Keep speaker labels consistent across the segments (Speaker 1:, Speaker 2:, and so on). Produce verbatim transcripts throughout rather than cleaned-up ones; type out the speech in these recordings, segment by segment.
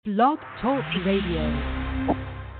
Speaker 1: Blog Talk Radio.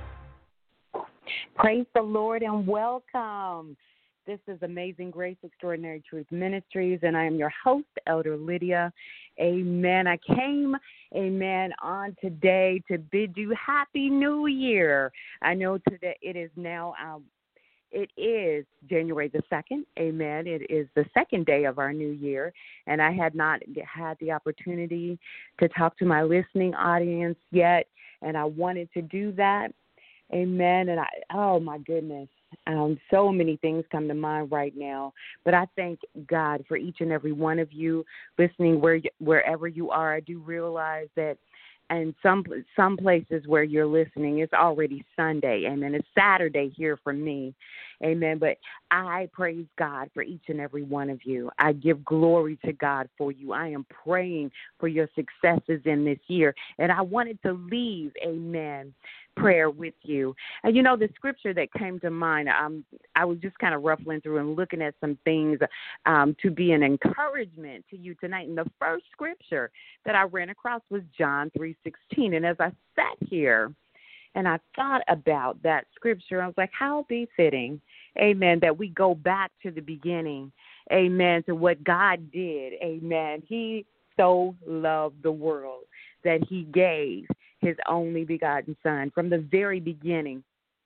Speaker 2: Praise the Lord and welcome. This is Amazing Grace Extraordinary Truth Ministries, and I am your host, Elder Lydia. Amen. I came, amen, on today to bid you Happy New Year. I know today it is now, um, it is January the second. Amen. It is the second day of our new year, and I had not had the opportunity to talk to my listening audience yet, and I wanted to do that. Amen. And I, oh my goodness, um, so many things come to mind right now. But I thank God for each and every one of you listening where wherever you are. I do realize that, and some some places where you're listening, it's already Sunday, and then it's Saturday here for me. Amen. But I praise God for each and every one of you. I give glory to God for you. I am praying for your successes in this year. And I wanted to leave, amen, prayer with you. And you know, the scripture that came to mind, um, I was just kind of ruffling through and looking at some things um, to be an encouragement to you tonight. And the first scripture that I ran across was John three sixteen. And as I sat here and I thought about that scripture, I was like, how befitting, amen, that we go back to the beginning, amen, to what God did, amen. He so loved the world that he gave his only begotten son from the very beginning.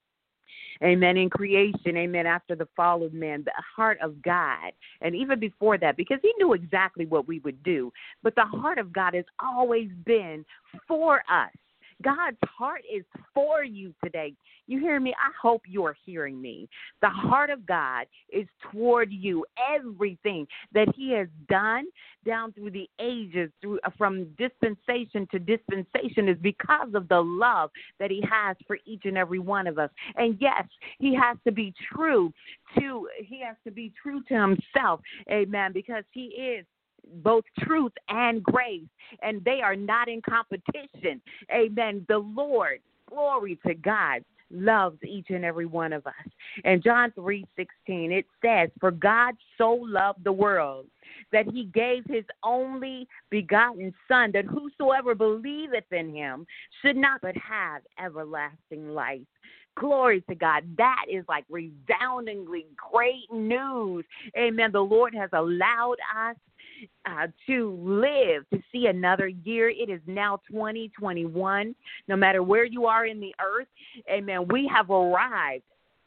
Speaker 2: Amen. In creation, amen, after the fall of man, the heart of God, and even before that, because he knew exactly what we would do, but the heart of God has always been for us. God's heart is for you today. You hear me? I hope you are hearing me. The heart of God is toward you. Everything that he has done down through the ages, through from dispensation to dispensation, is because of the love that he has for each and every one of us. And yes, he has to be true to he has to be true to himself. Amen. Because he is both truth and grace, and they are not in competition. Amen. The Lord, glory to God, loves each and every one of us. And John three sixteen, it says, "For God so loved the world that he gave his only begotten Son, that whosoever believeth in him should not but have everlasting life." Glory to God. That is like resoundingly great news. Amen. The Lord has allowed us uh, to live to see another year. It is now twenty twenty-one. No matter where you are in the earth, amen, we have arrived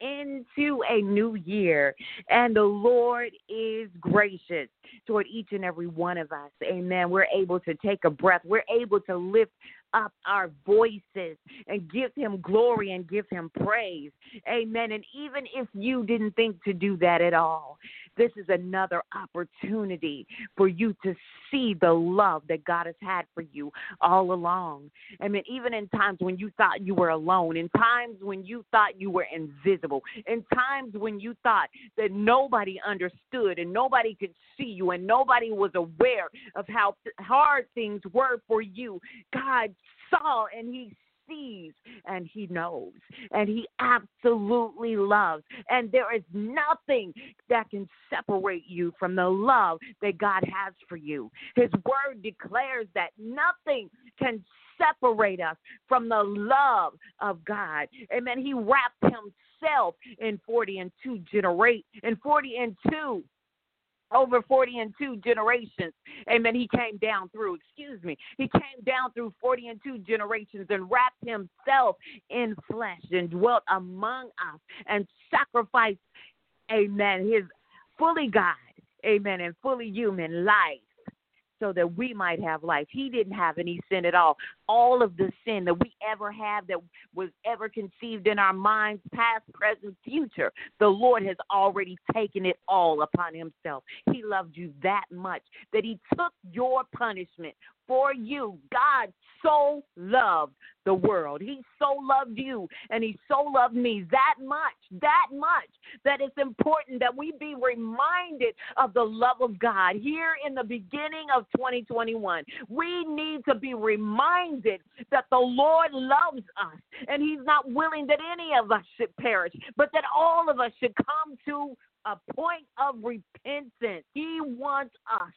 Speaker 2: into a new year, and the Lord is gracious toward each and every one of us. Amen. We're able to take a breath. We're able to lift up our voices and give him glory and give him praise. Amen. And even if you didn't think to do that at all, this is another opportunity for you to see the love that God has had for you all along. I mean, even in times when you thought you were alone, in times when you thought you were invisible, in times when you thought that nobody understood and nobody could see you and nobody was aware of how hard things were for you, God saw and he sees and he knows and he absolutely loves, and there is nothing that can separate you from the love that God has for you. His word declares that nothing can separate us from the love of God. Amen. He wrapped himself in forty and two generate in forty and two over forty and two generations. Amen. He came down through, excuse me, he came down through forty and two generations and wrapped himself in flesh and dwelt among us and sacrificed, amen, his fully God, amen, and fully human life, so that we might have life. He didn't have any sin at all. All of the sin that we ever have, that was ever conceived in our minds, past, present, future, the Lord has already taken it all upon himself. He loved you that much that he took your punishment for you. God so loved the world. He so loved you, and he so loved me that much, that much, that it's important that we be reminded of the love of God here in the beginning of twenty twenty-one. We need to be reminded that the Lord loves us, and he's not willing that any of us should perish, but that all of us should come to a point of repentance. He wants us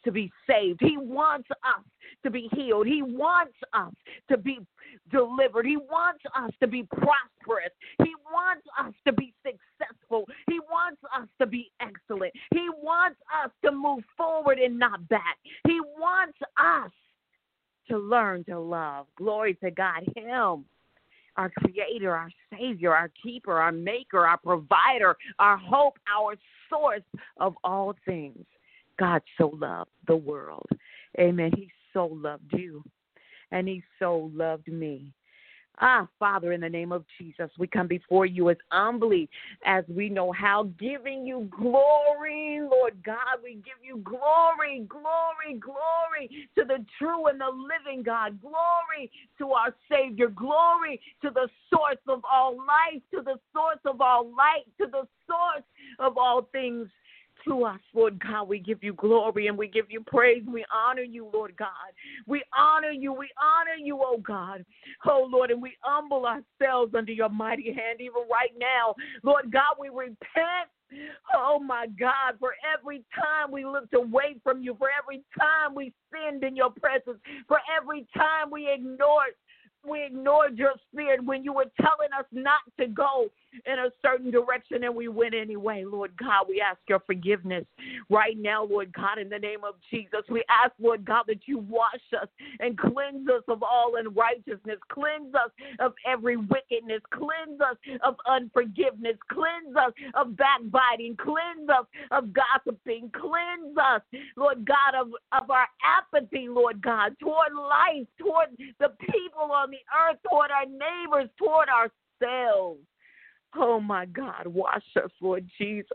Speaker 2: to be saved. He wants us to be healed. He wants us to be delivered. He wants us to be prosperous. He wants us to be successful. He wants us to be excellent. He wants us to move forward and not back. He wants us to learn to love. Glory to God. Him, our creator, our savior, our keeper, our maker, our provider, our hope, our source of all things. God so loved the world. Amen. He so loved you, and he so loved me. Ah, Father, in the name of Jesus, we come before you as humbly as we know how, giving you glory, Lord God. We give you glory, glory, glory to the true and the living God. Glory to our Savior. Glory to the source of all life, to the source of all light, to the source of all things. To us, Lord God, we give you glory and we give you praise. We honor you, Lord God. We honor you. We honor you, oh God. Oh, Lord, and we humble ourselves under your mighty hand even right now. Lord God, we repent. Oh, my God, for every time we looked away from you, for every time we sinned in your presence, for every time we ignored We ignored your spirit when you were telling us not to go in a certain direction and we went anyway. Lord God, we ask your forgiveness right now, Lord God, in the name of Jesus. We ask, Lord God, that you wash us and cleanse us of all unrighteousness, cleanse us of every wickedness, cleanse us of unforgiveness, cleanse us of backbiting, cleanse us of gossiping, cleanse us, Lord God, of, of our apathy, Lord God, toward life, toward the people on the earth, toward our neighbors, toward ourselves. Oh, my God, wash us, Lord Jesus.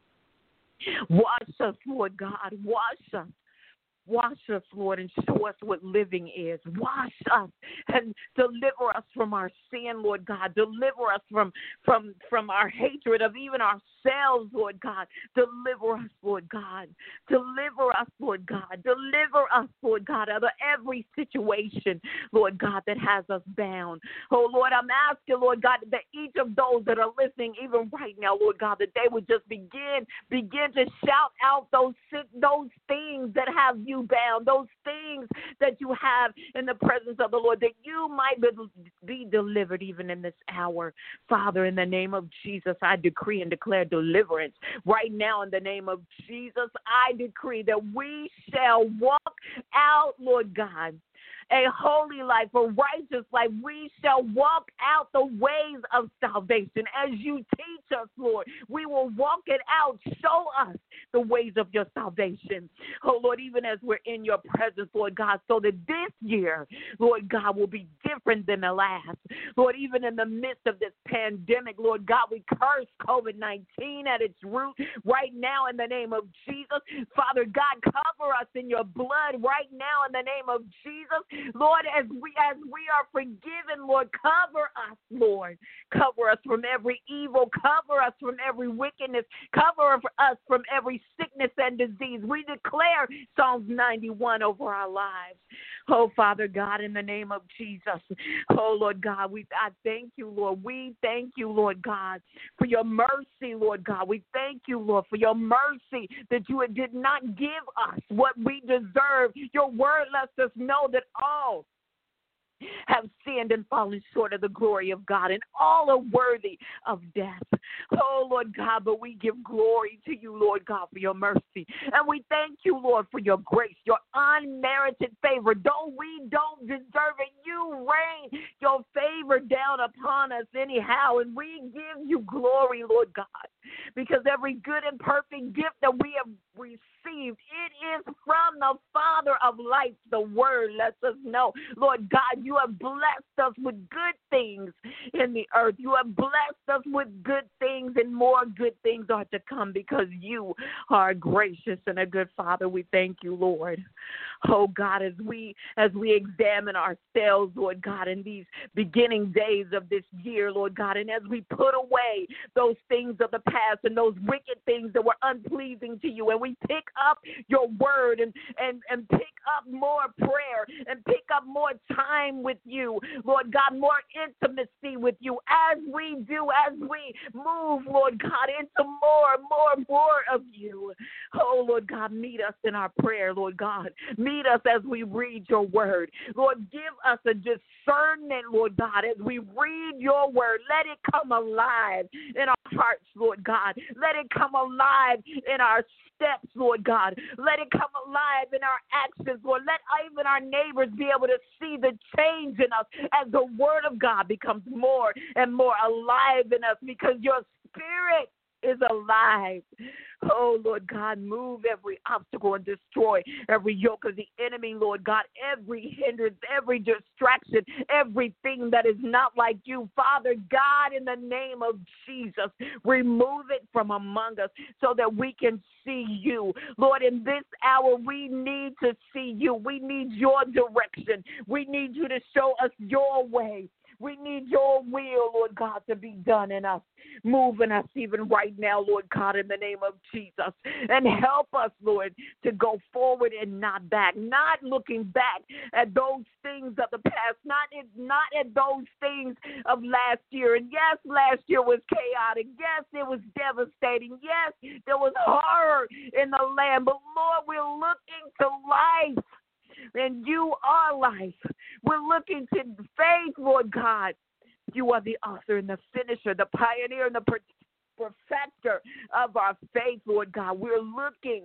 Speaker 2: Wash us, Lord God. Wash us. Wash us, Lord, and show us what living is. Wash us and deliver us from our sin, Lord God. Deliver us from, from, from our hatred of even ourselves, Lord God. Deliver us, Lord God. Deliver us, Lord God. Deliver us, Lord God, out of every situation, Lord God, that has us bound. Oh, Lord, I'm asking, Lord God, that each of those that are listening, even right now, Lord God, that they would just begin, begin to shout out those, those things that have you bound, those things that you have in the presence of the Lord, that you might be delivered even in this hour. Father, in the name of Jesus, I decree and declare deliverance. Right now, in the name of Jesus, I decree that we shall walk out, Lord God, a holy life, a righteous life. We shall walk out the ways of salvation. As you teach us, Lord, we will walk it out. Show us the ways of your salvation. Oh, Lord, even as we're in your presence, Lord God, so that this year, Lord God, will be different than the last. Lord, even in the midst of this pandemic, Lord God, we curse COVID nineteen at its root right now in the name of Jesus. Father God, cover us in your blood right now in the name of Jesus. Lord, as we as we are forgiven, Lord, cover us, Lord. Cover us from every evil. Cover us from every wickedness. Cover us from every sickness and disease. We declare Psalms ninety-one over our lives. Oh, Father God, in the name of Jesus. Oh, Lord God, we I thank you, Lord. We thank you, Lord God, for your mercy, Lord God. We thank you, Lord, for your mercy that you did not give us what we deserve. Your word lets us know that all have sinned and fallen short of the glory of God, and all are worthy of death. Oh, Lord God, but we give glory to you, Lord God, for your mercy. And we thank you, Lord, for your grace, your unmerited favor. Though we don't deserve it, you rain your favor down upon us anyhow, and we give you glory, Lord God, because every good and perfect gift that we have received, it is from the Father of lights. The word lets us know, Lord God, you have blessed us with good things in the earth. You have blessed us with good things, and more good things are to come because you are gracious and a good Father. We thank you, Lord. Oh God, as we as we examine ourselves, Lord God, in these beginning days of this year, Lord God, and as we put away those things of the past and those wicked things that were unpleasing to you, and we we pick up your word and, and, and pick up more prayer and pick up more time with you, Lord God, more intimacy with you as we do, as we move, Lord God, into more, more, more of you. Oh, Lord God, meet us in our prayer, Lord God. Meet us as we read your word. Lord, give us a discernment, Lord God, as we read your word. Let it come alive in our hearts, Lord God. Let it come alive in our steps, Lord God. Let it come alive in our actions, Lord. Let even our neighbors be able to see the change in us as the word of God becomes more and more alive in us, because your spirit is alive. Oh, Lord God, move every obstacle and destroy every yoke of the enemy, Lord God, every hindrance, every distraction, everything that is not like you. Father God, in the name of Jesus, remove it from among us so that we can see you. Lord, in this hour, we need to see you. We need your direction. We need you to show us your way. We need your will, Lord God, to be done in us. Move in us even right now, Lord God, in the name of Jesus. And help us, Lord, to go forward and not back, not looking back at those things of the past, not, in, not at those things of last year. And yes, last year was chaotic. Yes, it was devastating. Yes, there was horror in the land. But, Lord, we're looking to life. And you are life. We're looking to faith, Lord God. You are the author and the finisher, the pioneer and the perfecter of our faith, Lord God. We're looking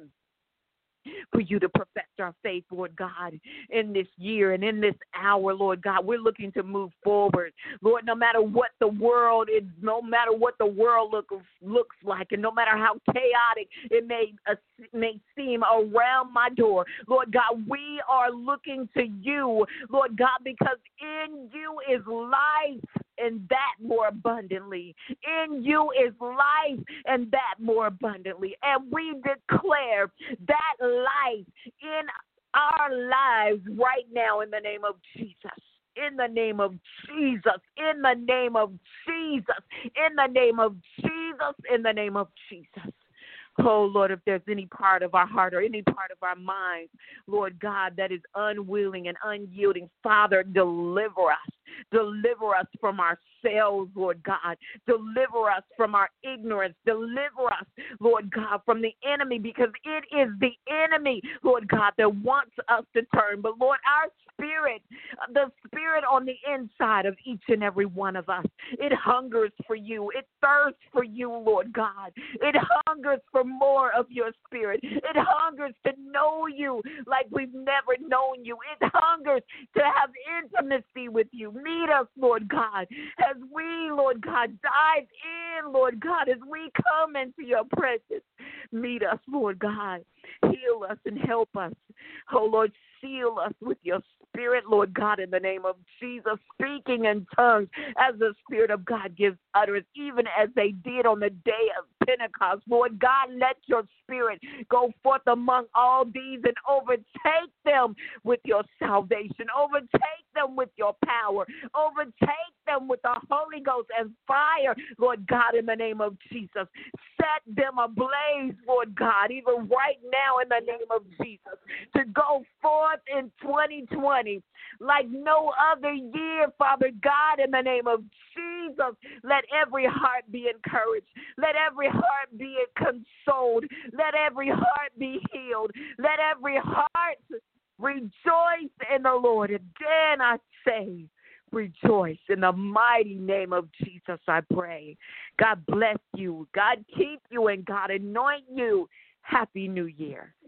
Speaker 2: for you to perfect our faith, Lord God, in this year and in this hour, Lord God. We're looking to move forward, Lord, no matter what the world is, no matter what the world look, looks like, and no matter how chaotic it may, uh, may seem around my door, Lord God, we are looking to you, Lord God, because in you is life, and that more abundantly. In you is life, and that more abundantly. And we declare that life in our lives right now in the name of Jesus. In the name of Jesus. In the name of Jesus. In the name of Jesus. In the name of Jesus. Oh, Lord, if there's any part of our heart or any part of our mind, Lord God, that is unwilling and unyielding, Father, deliver us. Deliver us from ourselves, Lord God. Deliver us from our ignorance. Deliver us, Lord God, from the enemy, because it is the enemy, Lord God, that wants us to turn. But, Lord, our spirit, the spirit on the inside of each and every one of us, it hungers for you. It thirsts for you, Lord God. It hungers for more of your spirit. It hungers to know you like we've never known you. It hungers to have intimacy with you. Meet us, Lord God, as we, Lord God, dive in, Lord God, as we come into your presence. Meet us, Lord God. Heal us and help us. Oh, Lord, seal us with your spirit, Lord God, in the name of Jesus, speaking in tongues as the Spirit of God gives utterance, even as they did on the day of Pentecost. Lord God, let your spirit go forth among all these and overtake them with your salvation, overtake them with your power, overtake them with the Holy Ghost and fire, Lord God, in the name of Jesus. Set them ablaze, Lord God, even right now in the name of Jesus, to go forth in twenty twenty like no other year, Father God, in the name of Jesus. Let every heart be encouraged. Let every heart be consoled. Let every heart be healed. Let every heart rejoice in the Lord. Again, I say, rejoice in the mighty name of Jesus, I pray. God bless you. God keep you, and God anoint you. Happy New Year.